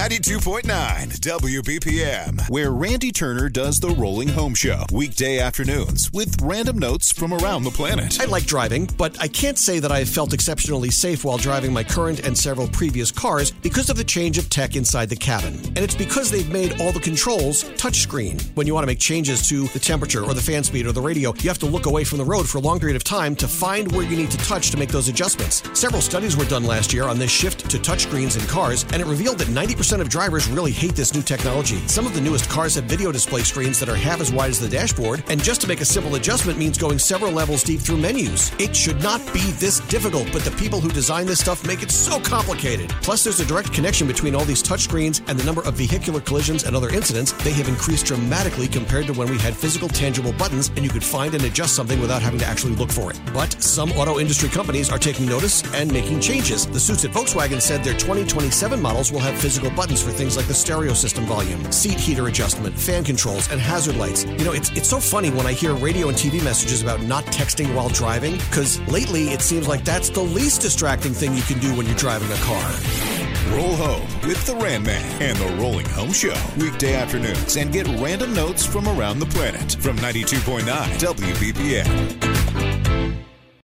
92.9 WBPM, where Randy Turner does the Rolling Home Show. Weekday afternoons with random notes from around the planet. I like driving, but I can't say that I have felt exceptionally safe while driving my current and several previous cars because of the change of tech inside the cabin. And it's because they've made all the controls touchscreen. When you want to make changes to the temperature or the fan speed or the radio, you have to look away from the road for a long period of time to find where you need to touch to make those adjustments. Several studies were done last year on this shift to touchscreens in cars, and it revealed that 90% of drivers really hate this new technology. Some of the newest cars have video display screens that are half as wide as the dashboard, and just to make a simple adjustment means going several levels deep through menus. It should not be this difficult, but the people who design this stuff make it so complicated. Plus, there's a direct connection between all these touchscreens and the number of vehicular collisions and other incidents. They have increased dramatically compared to when we had physical, tangible buttons and you could find and adjust something without having to actually look for it. But some auto industry companies are taking notice and making changes. The suits at Volkswagen said their 2027 models will have physical buttons for things like the stereo system volume, seat heater adjustment, fan controls, and hazard lights. You know, it's so funny when I hear radio and TV messages about not texting while driving, because lately it seems like that's the least distracting thing you can do when you're driving a car. Roll home with the Ran Man and the Rolling Home Show. Weekday afternoons and get random notes from around the planet from 92.9 WBPM.